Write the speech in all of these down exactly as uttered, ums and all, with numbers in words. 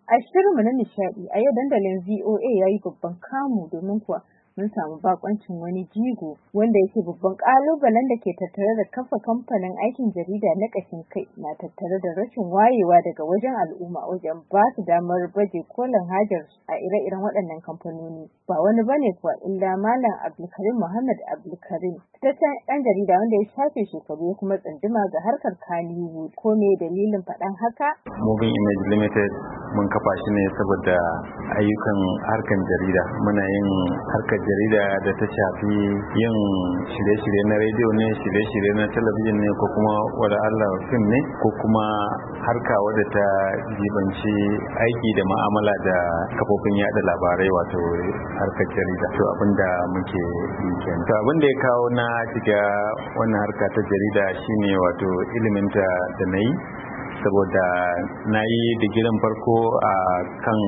A shirinmu na nishaɗi a yau dandalin V O A ya yi babban kamu domin kuwa mun samu bakoncin wani jigo wanda yake babban ƙalubalen da ke tattare da kafa kamfanin aikin jarida na ƙashin kai na tattare da rashin wayewa daga wajen al'umma wajen ba su damar baje kolin hajarsu a ire-iren waɗannan kamfanoni. Ba wani bane kuwa illa Malam Abdulkarim Muhammad Abdulkarim, fitaccen ɗan jarida wanda ya shafe shekaru ya kuma tsunduma ga harkar Kannywood. Ko me dalilin faɗan haka? Moving Image Limited mun kafa shi ne saboda ayyukan harkar jarida. Muna yin harkar jarida da ta shafi yin shirye-shirye na rediyo ne, shirye-shirye na talabijin ne, ko kuma wada Allah fim ne, ko kuma harka wadda ta jibanci aiki da ma'amala da kafofin yada labarai, wato harkar jarida. To abinda muke yi kenan. To abinda ya kawo na shiga wannan harka ta jarida shine wato iliminta da nayi, saboda na yi digirin farko a kan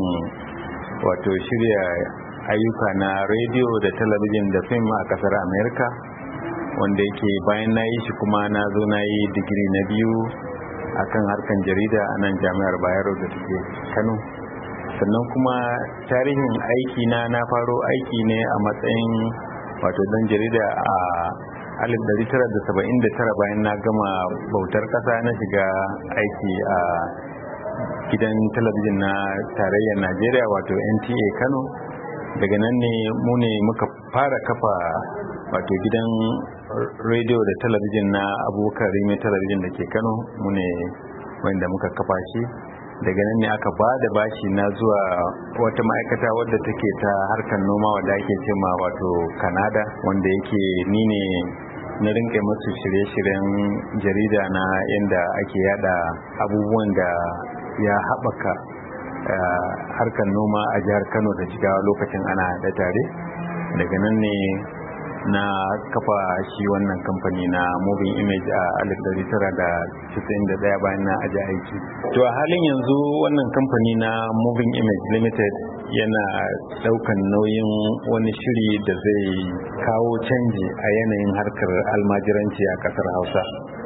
wato shirya ayyuka na rediyo da talabijin da fim a kasar Amerika, wanda yake bayan na yi shi kuma na zo na yi digiri na biyu a kan harkan jarida a nan jami'ar Bayero da take Kano. Sannan kuma tarihin aiki na na faro aiki ne a matsayin wato dan jarida a alif dari tara da saba'in da tara bayan na gama bautar kasa na shiga aiki a gidan talabijin na tarayyar Najeriya wato N T A Kano. Daga nan ne mu ne muka fara kafa wato gidan rediyo da talabijin na Abubakar Rimi talabijin da ke Kano, mu ne wanda muka kafa shi. Daga nan ne aka ba da bashi na zuwa wata ma'aikata wadda take ta harkar noma wadda ake cema wato Canada, wanda yake ni ne na rinke masu shirye-shiryen jarida na yadda ake yada abubuwan da ya haɓaka harkar noma a jihar Kano da Jigawa lokacin ana da tare. Daga nan ne na kafa shi wannan kamfani na Moving Image a alif dari tara da casa'in da ɗaya bayan na aji aiki. To a halin yanzu wannan kamfani na Moving Image Limited yana daukan nauyin wani shiri da zai kawo canji a yanayin harkar almajiranci a kasar Hausa.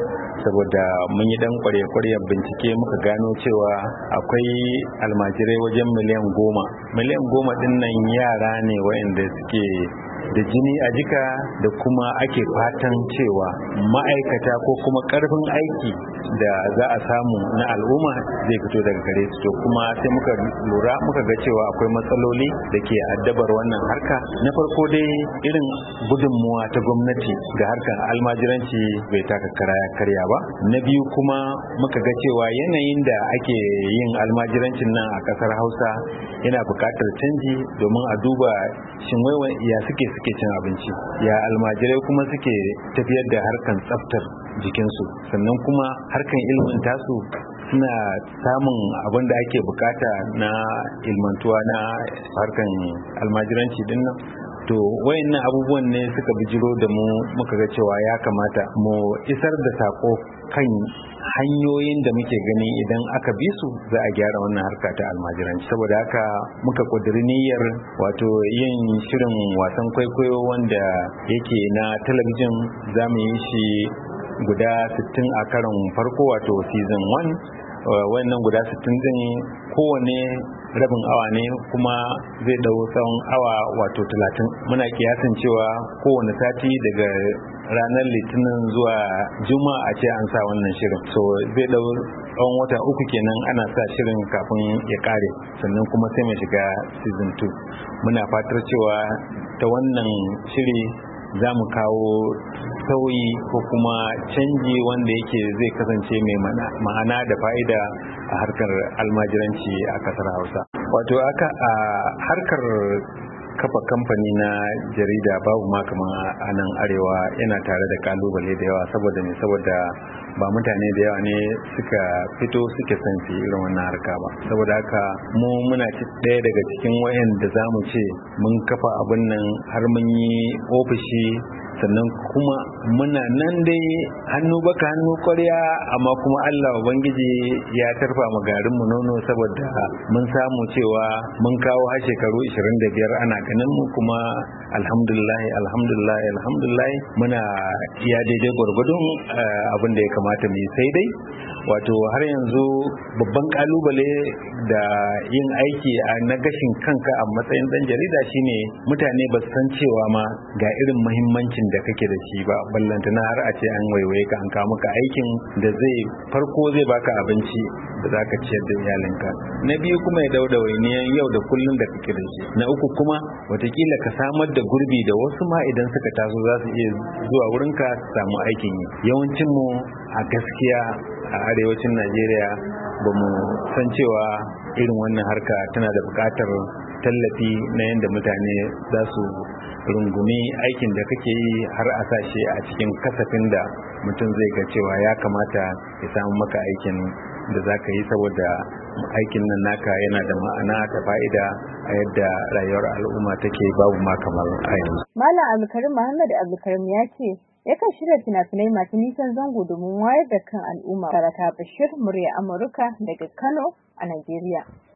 Saboda mun yi dan kware-kwaren bincike muka gano cewa akwai almajirai wajen miliyan goma. Miliyan goma din nan yara ne waɗanda suke da jini a jika da kuma ake fatan cewa ma'aikata ko kuma karfin aiki da za a samu na al'umma zai fito daga gare su. To kuma sai muka lura muka ga cewa akwai matsaloli da ke addabar wannan harka. Na farko dai irin gudunmuwa ta gwamnati ga harkar almajiranci bai taka kara karya ba. Na biyu kuma muka ga cewa yanayin da ake yin almajirancin nan a kasar Hausa yana buƙatar canji domin a duba shin wai ya suke suke cin abinci, ya almajirai kuma suke tafiyar da harkan tsaftar jikinsu, sannan kuma harkan ilimin tasu suna samun abin da ake bukata na ilmantuwa na harkan almajiranci din nan. To wayannan abubuwan ne suka bijiro da mu muka ga cewa ya kamata mu isar da sako kan hanyoyin da muke gani idan aka bi su za a gyara wannan harka ta almajiranci. Saboda haka muka kudiri niyyar wato yin shirin wasan kwaikwayo wanda yake na talabijin. Za mu yi shi guda sittin a karon farko wato season one. Wannan guda sittin din kowane rabin awa ne kuma zai dau tsawon awa wato talatin. Muna kiyasin cewa kowane sati daga ranar litinin zuwa juma'a a ce an sa wannan shirin, so zai dau tsawon wata uku kenan ana sa shirin kafin ya kare, sannan kuma sai mai shiga season two. Muna fatar cewa ta wannan shiri za mu kawo sauyi ko kuma canji wanda yake zai kasance mai ma'ana da fa'ida a harkar almajiranci a kasar Hausa. Wato aka a harkar kafa kamfani na jarida babu ma kaman a nan arewa yana tare da kalubale da yawa. Saboda ne saboda ba mutane da yawa ne suka fito suke son su irin wannan harka ba. Saboda haka mu muna ci ɗaya daga cikin wayanda za mu ce mun kafa abin nan har mun yi ofishi, sannan kuma muna nan dai hannu baka hannu kwarya, amma kuma Allah Ubangiji ya tarfa mu garin mu nono, saboda mun samu cewa mun kawo har shekaru ishirin da biyar ana ganin mu, kuma alhamdulillah alhamdulillah alhamdulillah muna iya daidai gwargwadon abin da ya kamata mu yi. Sai dai wato har yanzu babban kalubale da yin aiki a na gashin kanka a matsayin dan jarida shine mutane ba su san cewa ma ga irin muhimmancin da kake da shi ba, ballantana har a ce an waiwaye ka an kawo maka aikin da zai farko zai baka abinci da zaka ciyar da iyalinka, na biyu kuma ya dauda wainiyan yau da kullun da kake da shi, na uku kuma watakila ka samar da gurbi da wasu ma idan suka taso za su iya zuwa wurinka su samu aikin yi. Yawancin mu a gaskiya a arewacin Najeriya ba mu san cewa irin wannan harka tana da buƙatar tallafi na yadda mutane za su rungumi aikin da kake yi har a sashe a cikin kasafin da mutum zai ga cewa ya kamata ya samu maka aikin da za ka yi, saboda aikin nan naka yana da ma'ana da fa'ida a yadda rayuwar al'umma take babu ma kamar a yanzu. Malam Abdulkarim Muhammad Abdulkarim ya ce yakan shirya fina-finai masu nisan zango domin wayar da kan al'umma. Baraka Bashir, murya Amurka daga Kano a Najeriya.